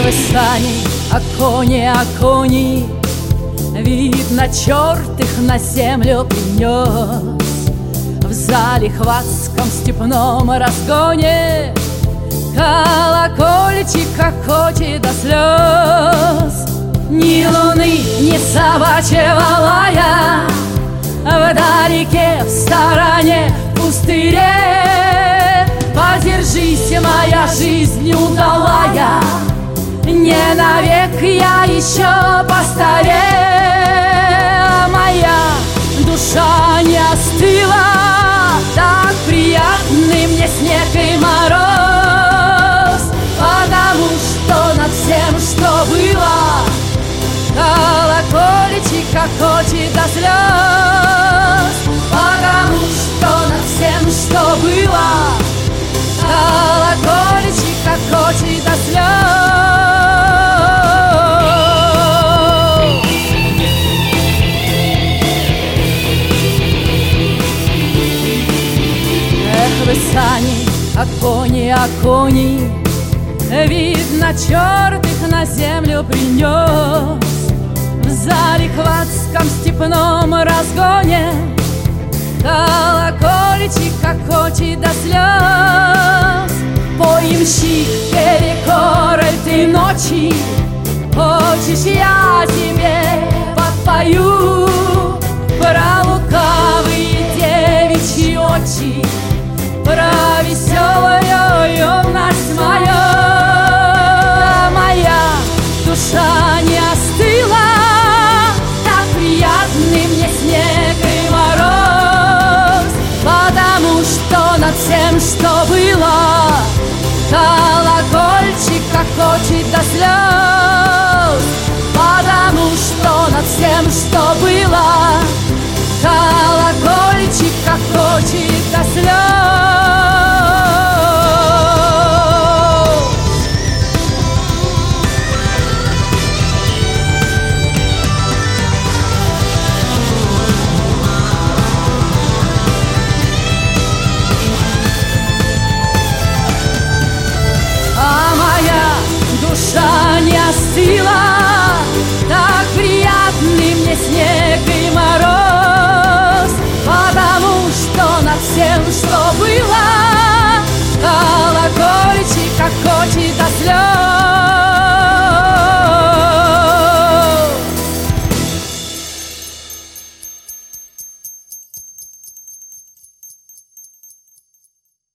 сани, а кони, видно, черт их на землю принес. В залихватском степном разгоне колокольчик хохочет до слез. Ни луны, ни собачьего лая вдалеке, в стороне, в пустыре. Подержись, моя жизнь удалая, не навек я еще постаре. Моя душа не остыла, так приятны мне снег и мороз, потому что над всем, что было, колокольчик хохочет до слез. Потому что над всем, что было, колокольчик хохочет до слез. Эх вы сани, а кони, видно, черт их на землю принес. В залихватском степном разгоне колокольчик хохочет до слез. Поимщик перекороль ты ночи,